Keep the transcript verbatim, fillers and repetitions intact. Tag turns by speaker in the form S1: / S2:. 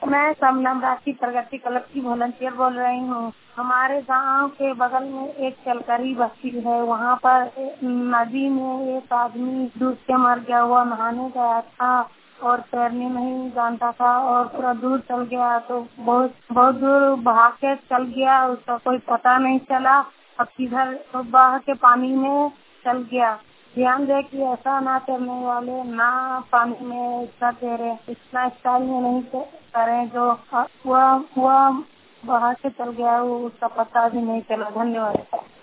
S1: मैं समनम राशि प्रगति क्लब की वॉलंटियर बोल रही हूँ। हमारे गांव के बगल में एक चलकरी बस्ती है। वहाँ पर नदी में एक आदमी डूब के मर गया हुआ, नहाने गया था और तैरने नहीं जानता था और पूरा दूर चल गया। तो बहुत बहुत दूर भाग के चल गया, उसका कोई पता नहीं चला। अब किधर तो बह के पानी में चल गया। ध्यान दे कि ऐसा ना करने वाले ना पानी में इतना तैरे, इतना स्टाइल में नहीं करें जो वह वह बहा के चल गया, वो उसका पता भी नहीं चला। धन्यवाद।